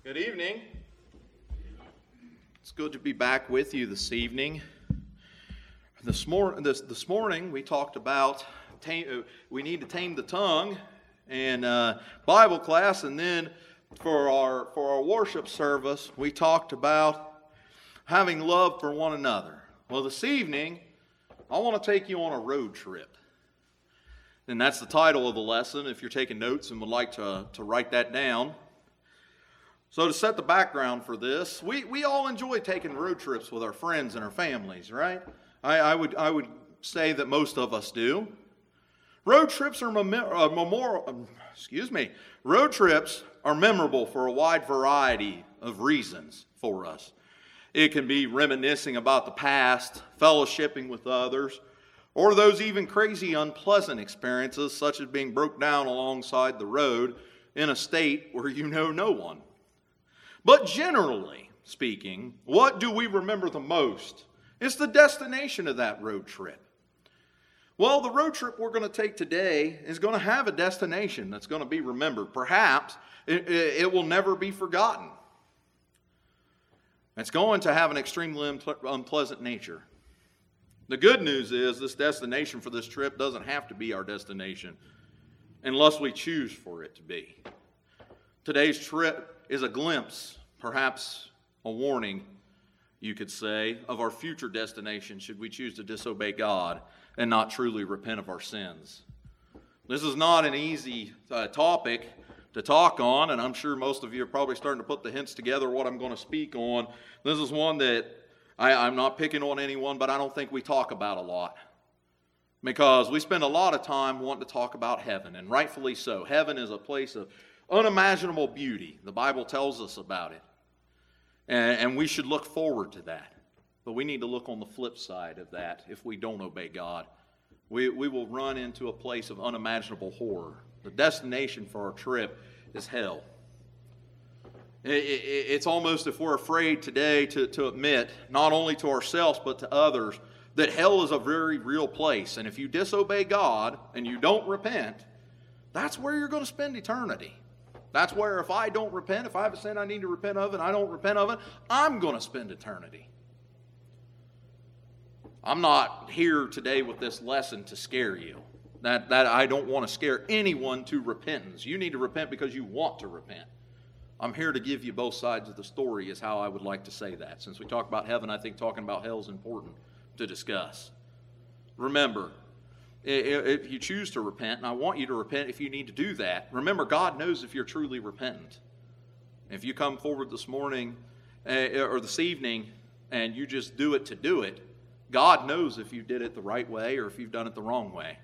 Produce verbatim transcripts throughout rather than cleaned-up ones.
Good evening. It's good to be back with you this evening. This, mor- this, this morning we talked about tame, uh, we need to tame the tongue in uh, Bible class, and then for our for our worship service we talked about having love for one another. Well, this evening I want to take you on a road trip, and that's the title of the lesson. If you're taking notes and would like to to write that down. So to set the background for this, we, we all enjoy taking road trips with our friends and our families, right? I, I would I would say that most of us do. Road trips are mem- uh, memorial. Um, excuse me. Road trips are memorable for a wide variety of reasons for us. It can be reminiscing about the past, fellowshipping with others, or those even crazy, unpleasant experiences, such as being broke down alongside the road in a state where you know no one. But generally speaking, what do we remember the most? It's the destination of that road trip. Well, the road trip we're going to take today is going to have a destination that's going to be remembered. Perhaps it, it will never be forgotten. It's going to have an extremely unpleasant nature. The good news is this destination for this trip doesn't have to be our destination unless we choose for it to be. Today's trip is a glimpse, perhaps a warning, you could say, of our future destination should we choose to disobey God and not truly repent of our sins. This is not an easy uh, topic to talk on, and I'm sure most of you are probably starting to put the hints together what I'm going to speak on. This is one that I, I'm not picking on anyone, but I don't think we talk about a lot. Because we spend a lot of time wanting to talk about heaven, and rightfully so. Heaven is a place of unimaginable beauty. The Bible tells us about it. And, and we should look forward to that. But we need to look on the flip side of that. If we don't obey God, we, we will run into a place of unimaginable horror. The destination for our trip is hell. It, it, it's almost, if we're afraid today to, to admit, not only to ourselves but to others, that hell is a very real place. And if you disobey God and you don't repent, that's where you're going to spend eternity. That's where if I don't repent, if I have a sin I need to repent of and I don't repent of it, I'm going to spend eternity. I'm not here today with this lesson to scare you. That, that I don't want to scare anyone to repentance. You need to repent because you want to repent. I'm here to give you both sides of the story is how I would like to say that. Since we talk about heaven, I think talking about hell is important to discuss. Remember, if you choose to repent, and I want you to repent if you need to do that, remember God knows if you're truly repentant. If you come forward this morning or this evening and you just do it to do it, God knows if you did it the right way or if you've done it the wrong way.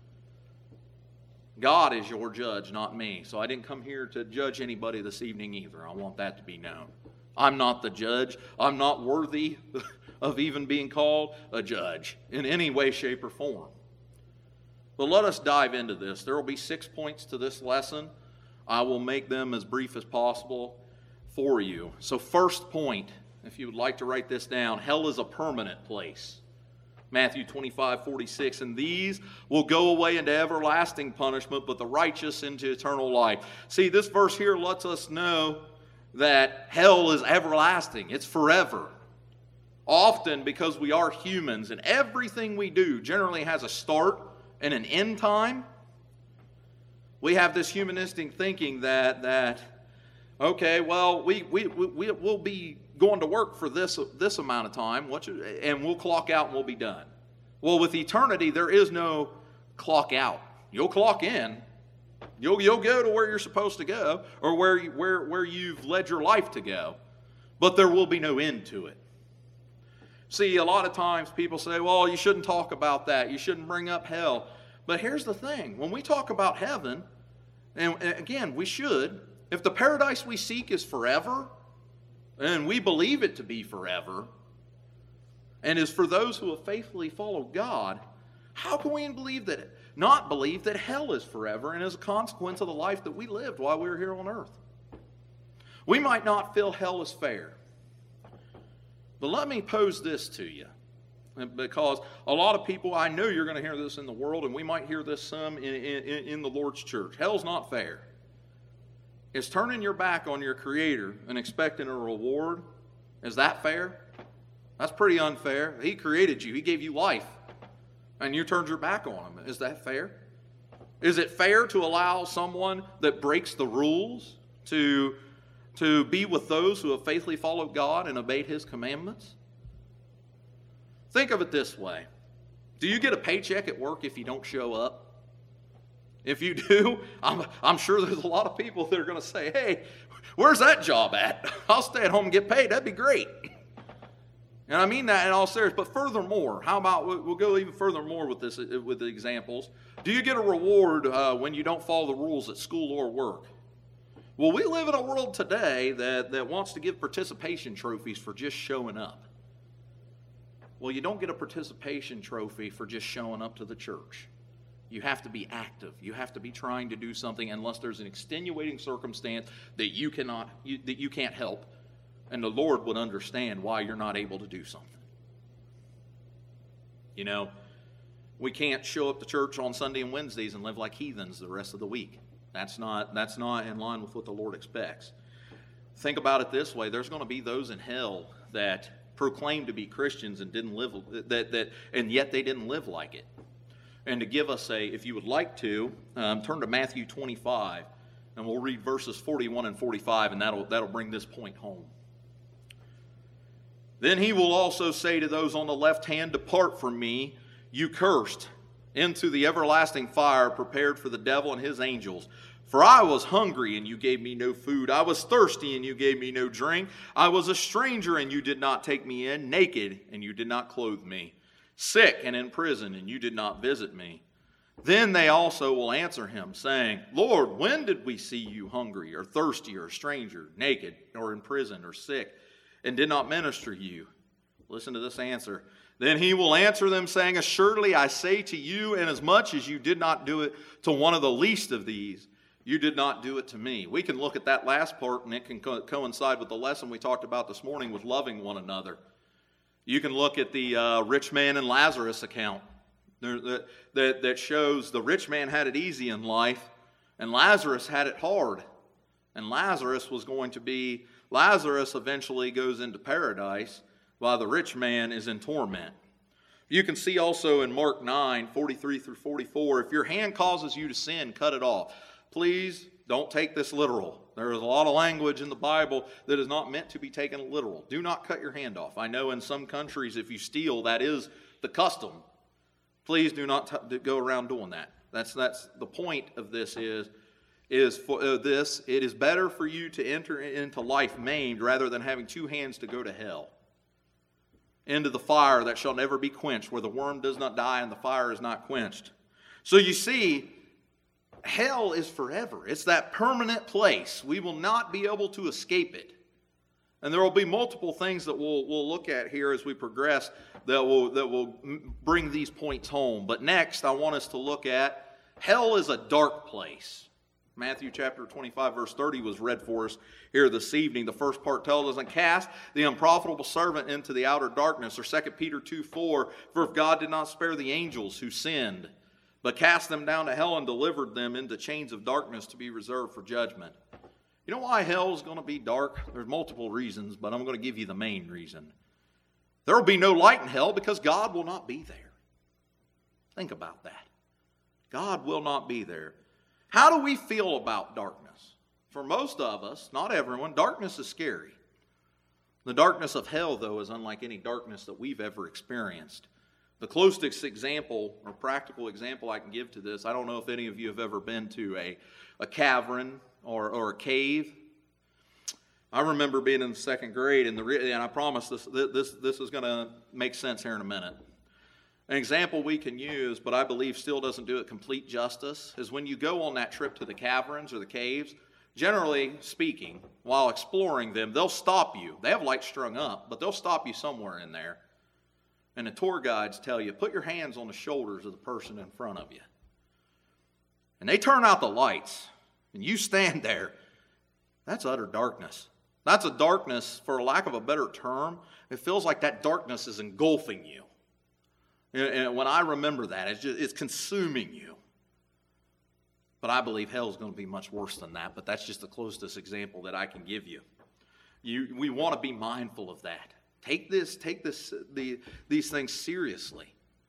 God is your judge, not me. So I didn't come here to judge anybody this evening either. I want that to be known. I'm not the judge. I'm not worthy of even being called a judge in any way, shape, or form. But let us dive into this. There will be six points to this lesson. I will make them as brief as possible for you. So first point, if you would like to write this down, hell is a permanent place. Matthew twenty-five forty-six, and these will go away into everlasting punishment, but the righteous into eternal life. See, this verse here lets us know that hell is everlasting. It's forever. Often, because we are humans, and everything we do generally has a start and an end time, we have this humanistic thinking that, that okay, well, we, we, we, we'll be going to work for this, this amount of time, and we'll clock out and we'll be done. Well, with eternity, there is no clock out. You'll clock in. You'll, you'll go to where you're supposed to go, or where, you, where, where you've led your life to go, but there will be no end to it. See, a lot of times people say, well, you shouldn't talk about that. You shouldn't bring up hell. But here's the thing. When we talk about heaven, and again, we should, if the paradise we seek is forever, and we believe it to be forever, and is for those who have faithfully followed God, how can we believe that, not believe that hell is forever and is a consequence of the life that we lived while we were here on earth? We might not feel hell is fair. But let me pose this to you, because a lot of people, I know you're going to hear this in the world, and we might hear this some in, in, in the Lord's church. Hell's not fair. Is turning your back on your Creator and expecting a reward, is that fair? That's pretty unfair. He created you. He gave you life. And you turned your back on Him. Is that fair? Is it fair to allow someone that breaks the rules to, to be with those who have faithfully followed God and obeyed His commandments? Think of it this way. Do you get a paycheck at work if you don't show up? If you do, I'm, I'm sure there's a lot of people that are going to say, hey, where's that job at? I'll stay at home and get paid. That'd be great. And I mean that in all seriousness. But furthermore, how about, we'll go even furthermore with this, with the examples. Do you get a reward uh, when you don't follow the rules at school or work? Well, we live in a world today that, that wants to give participation trophies for just showing up. Well, you don't get a participation trophy for just showing up to the church. You have to be active. You have to be trying to do something unless there's an extenuating circumstance that you cannot, you, that you can't help. And the Lord would understand why you're not able to do something. You know, we can't show up to church on Sunday and Wednesdays and live like heathens the rest of the week. That's not, that's not in line with what the Lord expects. Think about it this way. There's going to be those in hell that proclaimed to be Christians and didn't live that that and yet they didn't live like it. And to give us a, if you would like to, um, turn to Matthew twenty-five, and we'll read verses forty-one and forty-five, and that'll that'll bring this point home. Then He will also say to those on the left hand, depart from me, you cursed, into the everlasting fire prepared for the devil and his angels. For I was hungry, and you gave me no food. I was thirsty, and you gave me no drink. I was a stranger, and you did not take me in. Naked, and you did not clothe me. Sick and in prison, and you did not visit me. Then they also will answer Him, saying, Lord, when did we see you hungry, or thirsty, or a stranger, naked, or in prison, or sick, and did not minister you? Listen to this answer. Then He will answer them, saying, assuredly I say to you, inasmuch as you did not do it to one of the least of these, you did not do it to me. We can look at that last part, and it can co- coincide with the lesson we talked about this morning with loving one another. You can look at the uh, rich man and Lazarus account there, that, that, that shows the rich man had it easy in life, and Lazarus had it hard. And Lazarus was going to be, Lazarus eventually goes into paradise, while the rich man is in torment. You can see also in Mark nine, forty-three through forty-four, if your hand causes you to sin, cut it off. Please don't take this literal. There is a lot of language in the Bible that is not meant to be taken literal. Do not cut your hand off. I know in some countries if you steal, that is the custom. Please do not t- go around doing that. That's that's the point of this is, is for uh, this, it is better for you to enter into life maimed rather than having two hands to go to hell. Into the fire that shall never be quenched, where the worm does not die and the fire is not quenched. So you see, hell is forever. It's that permanent place. We will not be able to escape it. And there will be multiple things that we'll, we'll look at here as we progress that will, that will bring these points home. But next, I want us to look at hell is a dark place. Matthew chapter twenty-five, verse thirty was read for us here this evening. The first part tells us, and cast the unprofitable servant into the outer darkness. Or Second Peter two four, for if God did not spare the angels who sinned, but cast them down to hell and delivered them into chains of darkness to be reserved for judgment. You know why hell is going to be dark? There's multiple reasons, but I'm going to give you the main reason. There will be no light in hell because God will not be there. Think about that. God will not be there. How do we feel about darkness? For most of us, not everyone, darkness is scary. The darkness of hell, though, is unlike any darkness that we've ever experienced. The closest example or practical example I can give to this, I don't know if any of you have ever been to a, a cavern or, or a cave. I remember being in the second grade, and, the, and I promise this, this, this is going to make sense here in a minute. An example we can use, but I believe still doesn't do it complete justice, is when you go on that trip to the caverns or the caves, generally speaking, while exploring them, they'll stop you. They have lights strung up, but they'll stop you somewhere in there. And the tour guides tell you, put your hands on the shoulders of the person in front of you. And they turn out the lights, and you stand there. That's utter darkness. That's a darkness, for lack of a better term, it feels like that darkness is engulfing you. And when I remember that, it's just, it's consuming you. But I believe hell is going to be much worse than that, but that's just the closest example that I can give you. You we want to be mindful of that. Take this, take this, the, these things seriously.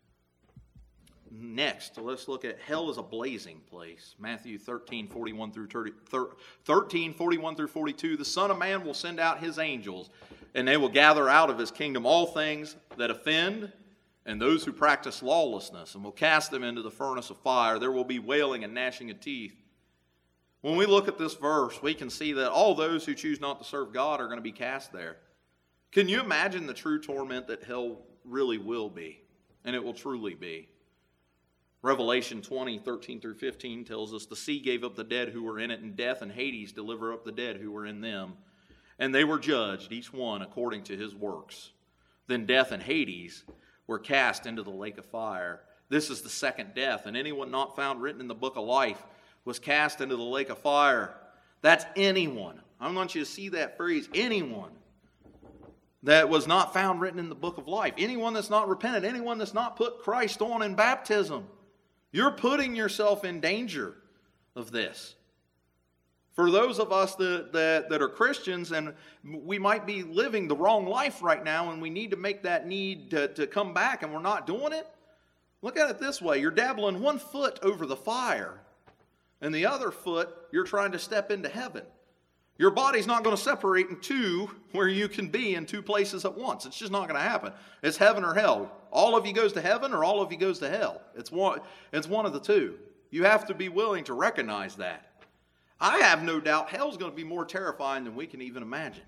Next, let's look at hell as a blazing place. Matthew thirteen, forty-one through thirty, thirteen, forty-one through forty-two. The Son of Man will send out his angels, and they will gather out of his kingdom all things that offend and those who practice lawlessness, and will cast them into the furnace of fire. There will be wailing and gnashing of teeth. When we look at this verse, we can see that all those who choose not to serve God are going to be cast there. Can you imagine the true torment that hell really will be? And it will truly be. Revelation twenty, thirteen through fifteen tells us, the sea gave up the dead who were in it, and death and Hades deliver up the dead who were in them. And they were judged, each one according to his works. Then death and Hades were cast into the lake of fire. This is the second death, and anyone not found written in the book of life was cast into the lake of fire. That's anyone. I want you to see that phrase, anyone that was not found written in the book of life. Anyone that's not repented, anyone that's not put Christ on in baptism. You're putting yourself in danger of this. For those of us that, that, that are Christians, and we might be living the wrong life right now, and we need to make that need to, to come back, and we're not doing it, look at it this way. You're dabbling one foot over the fire, and the other foot, you're trying to step into heaven. Your body's not going to separate in two where you can be in two places at once. It's just not going to happen. It's heaven or hell. All of you goes to heaven or all of you goes to hell. It's one, it's one of the two. You have to be willing to recognize that. I have no doubt hell's going to be more terrifying than we can even imagine.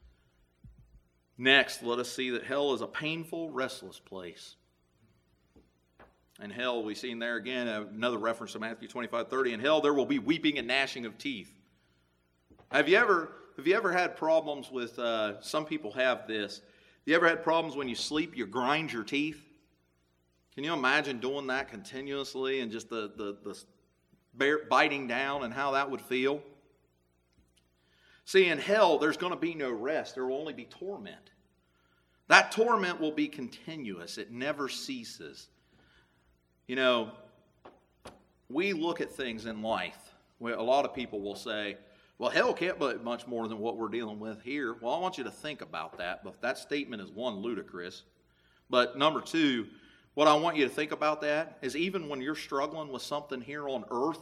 Next, let us see that hell is a painful, restless place. In hell, we've seen there again another reference to Matthew twenty-five, thirty. In hell, there will be weeping and gnashing of teeth. Have you ever, have you ever had problems with, uh, some people have this, you ever had problems when you sleep, you grind your teeth? Can you imagine doing that continuously and just the, the, the bear, biting down and how that would feel? See, in hell, there's going to be no rest. There will only be torment. That torment will be continuous. It never ceases. You know, we look at things in life where a lot of people will say, well, hell can't be much more than what we're dealing with here. Well, I want you to think about that. But that statement is, one, ludicrous. But number two, what I want you to think about that is even when you're struggling with something here on earth,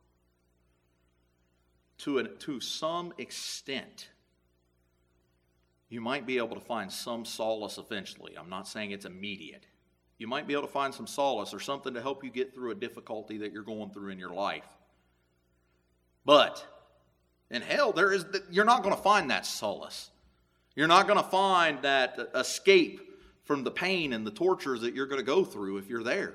to, a, to some extent, you might be able to find some solace eventually. I'm not saying it's immediate. You might be able to find some solace or something to help you get through a difficulty that you're going through in your life. But in hell, there is you're not going to find that solace. You're not going to find that escape from the pain and the tortures that you're going to go through if you're there.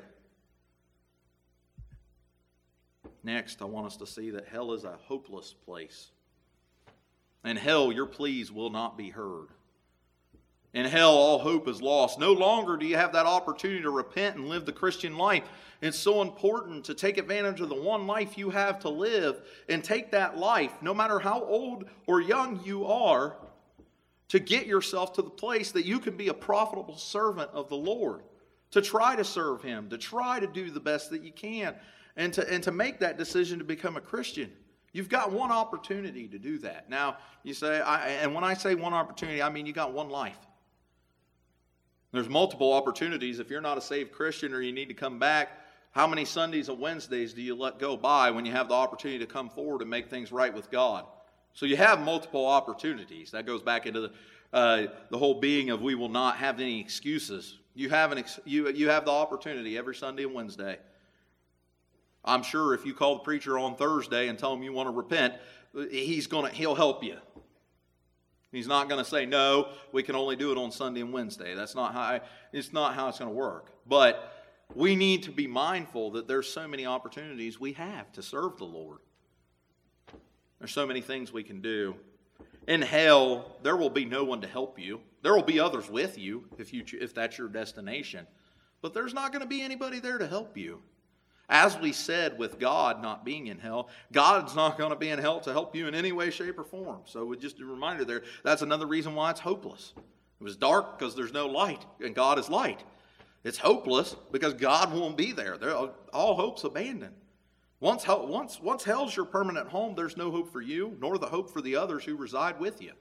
Next, I want us to see that hell is a hopeless place. In hell, your pleas will not be heard. In hell, all hope is lost. No longer do you have that opportunity to repent and live the Christian life. It's so important to take advantage of the one life you have to live and take that life, no matter how old or young you are, to get yourself to the place that you can be a profitable servant of the Lord, to try to serve Him, to try to do the best that you can, and to, and to make that decision to become a Christian. You've got one opportunity to do that. Now, you say, I, and when I say one opportunity, I mean you got one life. There's multiple opportunities. If you're not a saved Christian or you need to come back, how many Sundays and Wednesdays do you let go by when you have the opportunity to come forward and make things right with God? So you have multiple opportunities. That goes back into the, uh, the whole being of we will not have any excuses. You have, an ex- you, you have the opportunity every Sunday and Wednesday. I'm sure if you call the preacher on Thursday and tell him you want to repent, he's gonna, he'll help you. He's not going to say, no, we can only do it on Sunday and Wednesday. That's not how I, it's not how it's going to work. But we need to be mindful that there's so many opportunities we have to serve the Lord. There's so many things we can do. In hell, there will be no one to help you. There will be others with you if you if that's your destination. But there's not going to be anybody there to help you. As we said with God not being in hell, God's not going to be in hell to help you in any way, shape, or form. So just a reminder there, that's another reason why it's hopeless. It was dark because there's no light, and God is light. It's hopeless because God won't be there. There all hope's abandoned. Once, hell, once, once hell's your permanent home, there's no hope for you, nor the hope for the others who reside with you.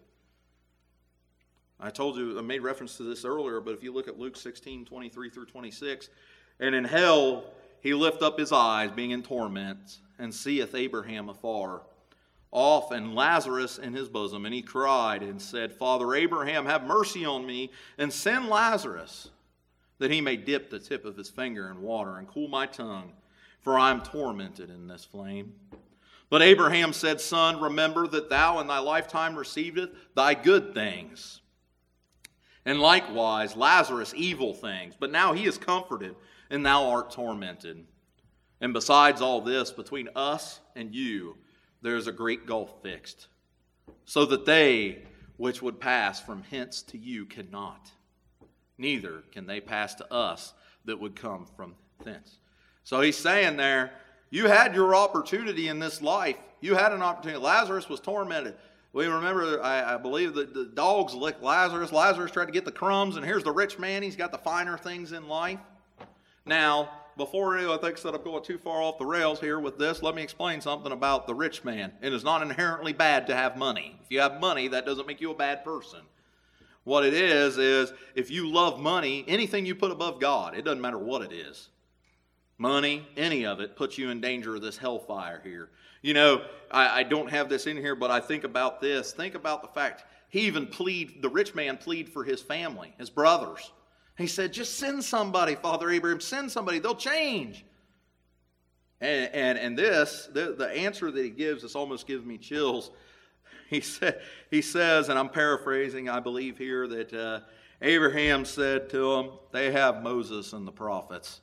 I told you, I made reference to this earlier, but if you look at Luke sixteen, twenty-three through twenty-six, and in hell he lift up his eyes, being in torment, and seeth Abraham afar off, and Lazarus in his bosom. And he cried and said, Father Abraham, have mercy on me, and send Lazarus, that he may dip the tip of his finger in water, and cool my tongue, for I am tormented in this flame. But Abraham said, Son, remember that thou in thy lifetime receivest thy good things, and likewise Lazarus evil things. But now he is comforted, and thou art tormented. And besides all this, between us and you, there is a great gulf fixed, so that they which would pass from hence to you cannot, neither can they pass to us that would come from thence. So he's saying there, you had your opportunity in this life. You had an opportunity. Lazarus was tormented. We remember, I, I believe, that the dogs licked Lazarus. Lazarus tried to get the crumbs, and here's the rich man. He's got the finer things in life. Now, before I think that I'm going too far off the rails here with this, let me explain something about the rich man. It is not inherently bad to have money. If you have money, that doesn't make you a bad person. What it is, is if you love money, anything you put above God, it doesn't matter what it is. Money, any of it, puts you in danger of this hellfire here. You know, I, I don't have this in here, but I think about this. Think about the fact he even plead, the rich man plead for his family, his brothers. He said, just send somebody, Father Abraham, send somebody, they'll change. And, and, and this, the, the answer that he gives, this almost gives me chills. He, said, he says, and I'm paraphrasing, I believe here, that uh, Abraham said to them, they have Moses and the prophets.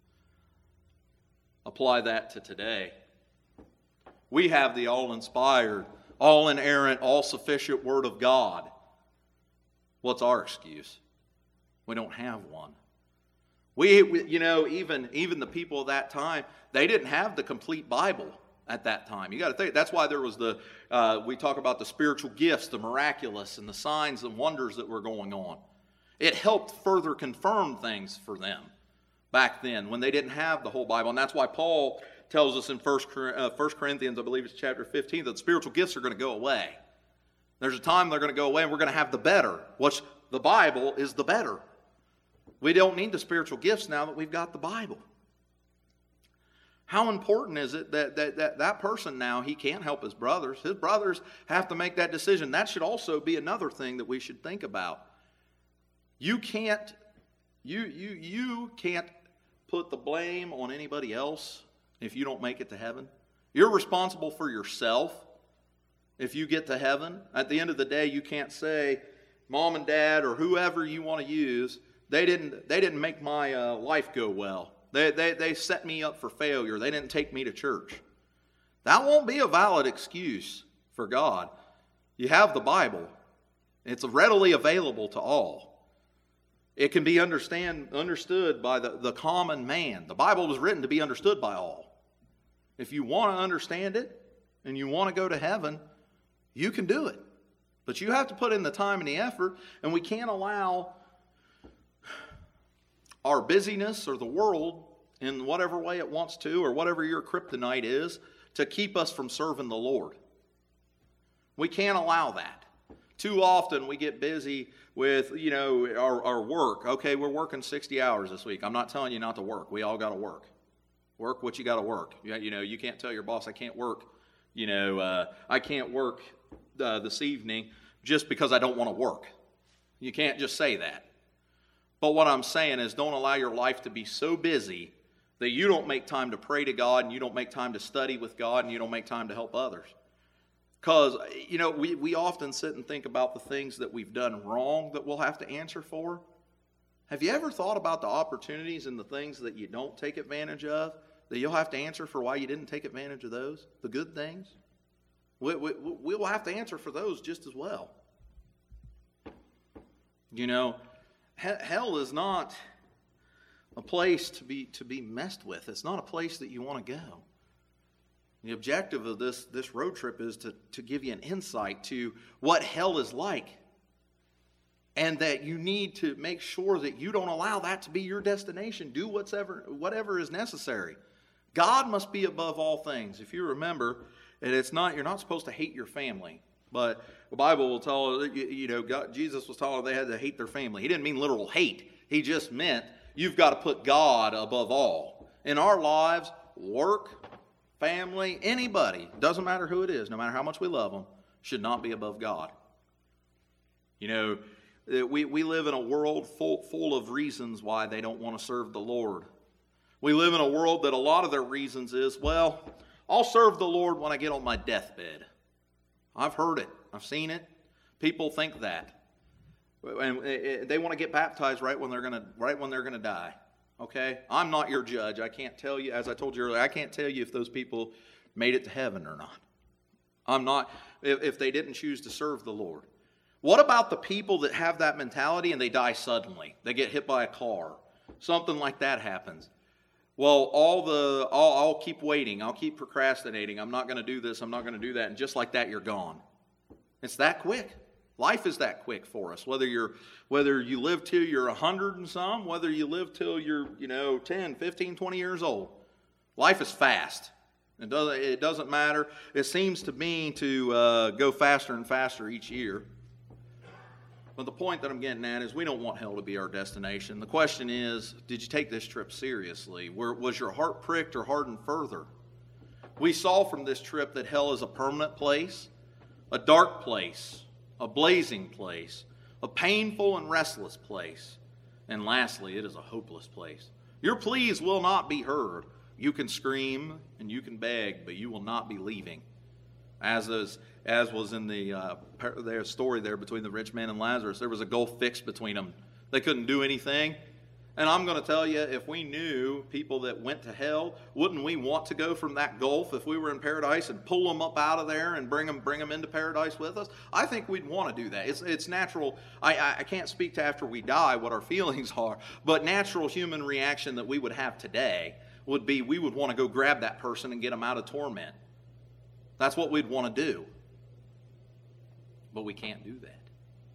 Apply that to today. We have the all-inspired, all-inerrant, all-sufficient Word of God. What's our excuse? We don't have one. We, we, you know, even, even the people of that time, they didn't have the complete Bible at that time. You got to think, that's why there was the, uh, we talk about the spiritual gifts, the miraculous, and the signs and wonders that were going on. It helped further confirm things for them back then when they didn't have the whole Bible. And that's why Paul tells us in First Corinthians, I believe it's chapter fifteen, that spiritual gifts are going to go away. There's a time they're going to go away and we're going to have the better, which the Bible is the better. We don't need the spiritual gifts now that we've got the Bible. How important is it that that, that that person now, he can't help his brothers. His brothers have to make that decision. That should also be another thing that we should think about. You can't, you, you, you can't put the blame on anybody else if you don't make it to heaven. You're responsible for yourself if you get to heaven. At the end of the day, you can't say, Mom and Dad or whoever you want to use, They didn't, they didn't make my uh, life go well. They, they, they set me up for failure. They didn't take me to church. That won't be a valid excuse for God. You have the Bible. It's readily available to all. It can be understand, understood by the, the common man. The Bible was written to be understood by all. If you want to understand it and you want to go to heaven, you can do it. But you have to put in the time and the effort, and we can't allow our busyness or the world in whatever way it wants to, or whatever your kryptonite is, to keep us from serving the Lord. We can't allow that. Too often we get busy with, you know, our, our work. Okay, we're working sixty hours this week. I'm not telling you not to work. We all got to work. Work what you got to work. You, you know, you can't tell your boss, I can't work, you know, uh, I can't work uh, this evening just because I don't want to work. You can't just say that. But what I'm saying is, don't allow your life to be so busy that you don't make time to pray to God, and you don't make time to study with God, and you don't make time to help others. Because, you know, we, we often sit and think about the things that we've done wrong that we'll have to answer for. Have you ever thought about the opportunities and the things that you don't take advantage of, that you'll have to answer for why you didn't take advantage of those, the good things? We, we, we'll have to answer for those just as well. You know, hell is not a place to be to be messed with. It's not a place that you want to go. The objective of this, this road trip is to, to give you an insight to what hell is like. And that you need to make sure that you don't allow that to be your destination. Do whatever, whatever is necessary God must be above all things. If you remember, and it's not, you're not supposed to hate your family. But the Bible will tell, you, you know, God, Jesus was telling they had to hate their family. He didn't mean literal hate. He just meant you've got to put God above all. In our lives, work, family, anybody, doesn't matter who it is, no matter how much we love them, should not be above God. You know, we, we live in a world full, full of reasons why they don't want to serve the Lord. We live in a world that a lot of their reasons is, well, I'll serve the Lord when I get on my deathbed. I've heard it. I've seen it. People think that. And they want to get baptized right when they're going to right when they're going to die. Okay? I'm not your judge. I can't tell you, as I told you earlier, I can't tell you if those people made it to heaven or not. I'm not, if, if they didn't choose to serve the Lord. What about the people that have that mentality and they die suddenly? They get hit by a car. Something like that happens. Well, all the, I'll, I'll keep waiting. I'll keep procrastinating. I'm not going to do this. I'm not going to do that. And just like that, you're gone. It's that quick. Life is that quick for us. Whether you're, whether you live till you're a hundred and some, whether you live till you're, you know, ten, fifteen, twenty years old. Life is fast. It doesn't, it doesn't matter. It seems to me to uh, go faster and faster each year. But the point that I'm getting at is we don't want hell to be our destination. The question is, did you take this trip seriously? Were, was your heart pricked or hardened further? We saw from this trip that hell is a permanent place, a dark place, a blazing place, a painful and restless place, and lastly, it is a hopeless place. Your pleas will not be heard. You can scream and you can beg, but you will not be leaving. As is, as was in the uh, their story there between the rich man and Lazarus, there was a gulf fixed between them. They couldn't do anything. And I'm going to tell you, if we knew people that went to hell, wouldn't we want to go from that gulf if we were in paradise and pull them up out of there and bring them, bring them into paradise with us? I think we'd want to do that. It's, it's natural. I, I, I can't speak to after we die what our feelings are, but natural human reaction that we would have today would be we would want to go grab that person and get them out of torment. That's what we'd want to do. But we can't do that.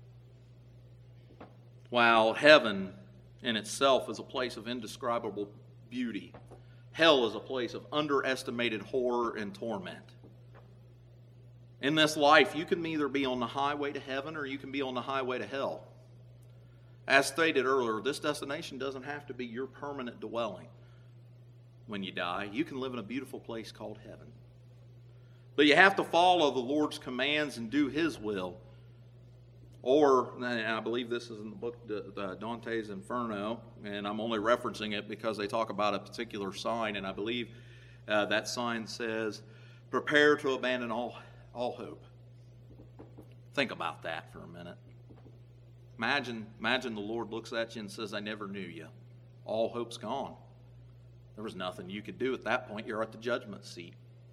While heaven in itself is a place of indescribable beauty, hell is a place of underestimated horror and torment. In this life, you can either be on the highway to heaven or you can be on the highway to hell. As stated earlier, this destination doesn't have to be your permanent dwelling. When you die, you can live in a beautiful place called heaven. But you have to follow the Lord's commands and do His will. Or, and I believe this is in the book Dante's Inferno, and I'm only referencing it because they talk about a particular sign, and I believe uh, that sign says, prepare to abandon all, all hope. Think about that for a minute. Imagine, imagine the Lord looks at you and says, I never knew you. All hope's gone. There was nothing you could do at that point. You're at the judgment seat.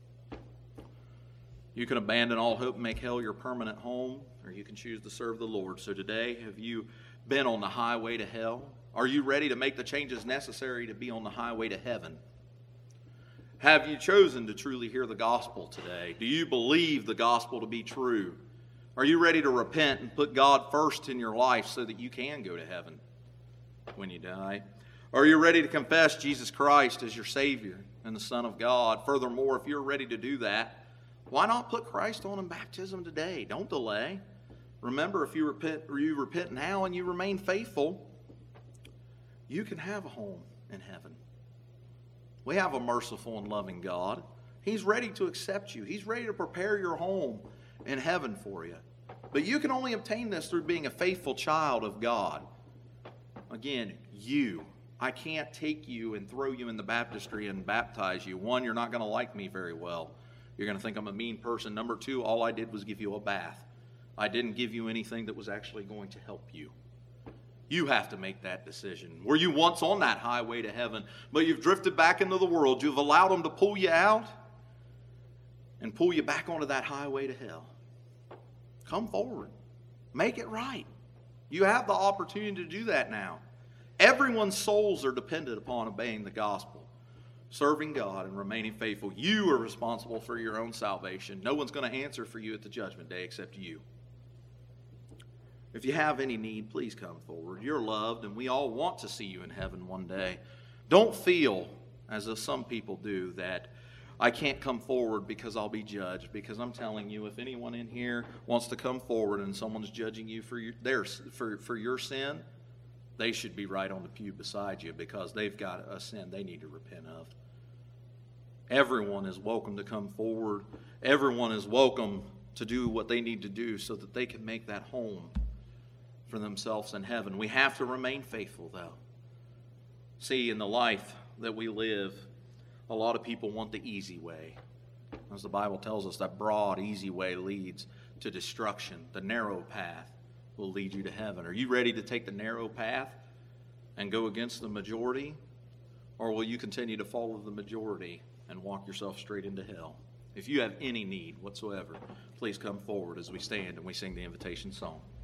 You can abandon all hope and make hell your permanent home, or you can choose to serve the Lord. So today, have you been on the highway to hell? Are you ready to make the changes necessary to be on the highway to heaven? Have you chosen to truly hear the gospel today? Do you believe the gospel to be true? Are you ready to repent and put God first in your life so that you can go to heaven when you die? Are you ready to confess Jesus Christ as your Savior and the Son of God? Furthermore, if you're ready to do that, why not put Christ on in baptism today? Don't delay. Remember, if you repent, you repent now and you remain faithful, you can have a home in heaven. We have a merciful and loving God. He's ready to accept you. He's ready to prepare your home in heaven for you. But you can only obtain this through being a faithful child of God. Again, you. I can't take you and throw you in the baptistry and baptize you. One, you're not going to like me very well. You're going to think I'm a mean person. Number two, all I did was give you a bath. I didn't give you anything that was actually going to help you. You have to make that decision. Were you once on that highway to heaven, but you've drifted back into the world? You've allowed them to pull you out and pull you back onto that highway to hell. Come forward. Make it right. You have the opportunity to do that now. Everyone's souls are dependent upon obeying the gospel, serving God and remaining faithful. You are responsible for your own salvation. No one's going to answer for you at the judgment day except you. If you have any need, please come forward. You're loved, and we all want to see you in heaven one day. Don't feel as some people do, that I can't come forward because I'll be judged. Because I'm telling you, if anyone in here wants to come forward and someone's judging you for your, their, for, for your sin, they should be right on the pew beside you, because they've got a sin they need to repent of. Everyone is welcome to come forward. Everyone is welcome to do what they need to do so that they can make that home for themselves in heaven. We have to remain faithful, though. See, in the life that we live, a lot of people want the easy way. As the Bible tells us, that broad, easy way leads to destruction. The narrow path will lead you to heaven. Are you ready to take the narrow path and go against the majority? Or will you continue to follow the majority and walk yourself straight into hell? If you have any need whatsoever, please come forward as we stand and we sing the invitation song.